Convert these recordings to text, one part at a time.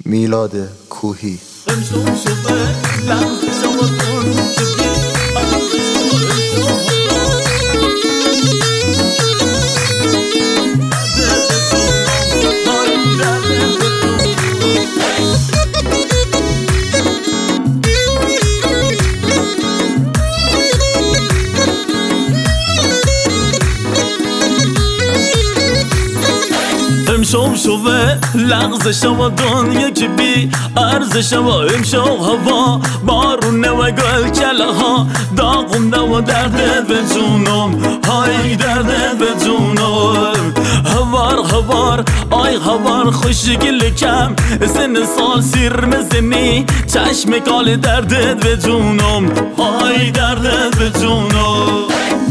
میلاد کوهی. امشب شوه لغزش و دنیا که بی ارزش و امشب هوا بارونه و گل کله ها داغونده و دردت به جونم، های دردت به جونم. هوار آی هوار خوشگل کم سن سال سیر مزنی چشم کال دردت به جونم، های دردت به جونم.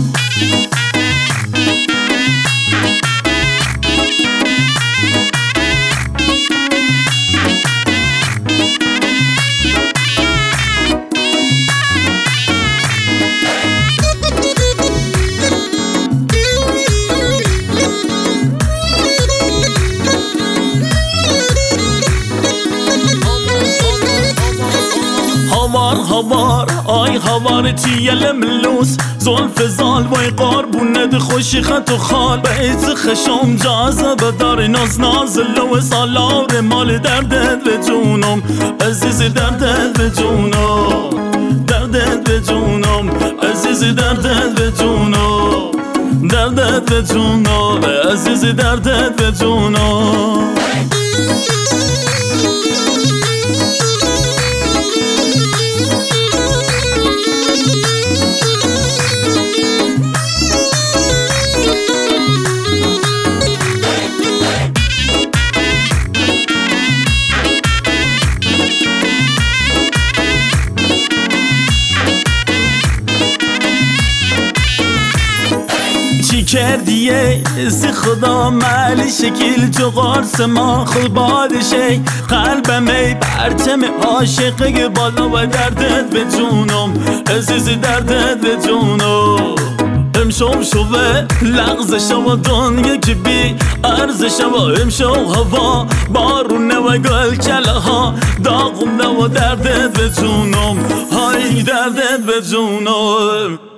هوار آی هوار تیل ملوس زلف زال وای قربونت خوشی خط و خال بیت خشم جاذبه دار ناز لو سالار مال دردت به جونم، عزیز دردت به جونم، دردت به جونم، عزیز دردت به جونم، دردت به جونم، عزیز دردت به جونم. چی کردیه سی خدا مالی شکل جو قرص ما خود بادشه قلبم ای پرچم عاشقه بالا و دردت به جونم، عزیز دردت به جونم. امشب شوه لغزش و دنیا که بی ارزش و امشب هوا بارونه و گل کله ها داغونده و دردت به جونم، های دردت به جونم.